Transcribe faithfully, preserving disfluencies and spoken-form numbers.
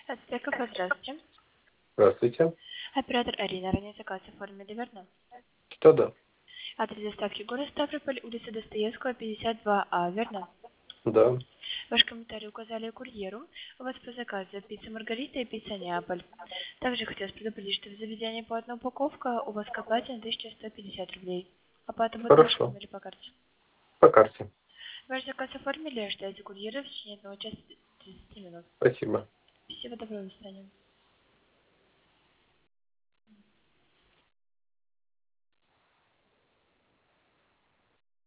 Ацтеков, здравствуйте. Здравствуйте. Оператор Арина, ранее заказ оформили, верно? Что да? Адрес доставки город Ставрополь, улица Достоевского, пятьдесят два А, верно? Да. Ваш комментарий указали курьеру. У вас по заказу пицца Маргарита и пицца Неаполь. Также хотелось предупредить, что в заведении по одной упаковка у вас к оплате на тысяча сто пятьдесят рублей. Оплата будет Хорошо. или по карте? По карте. Ваш заказ оформили, ждайте курьера в течение одного часа тридцати минут. Спасибо. Всего доброго, до свидания.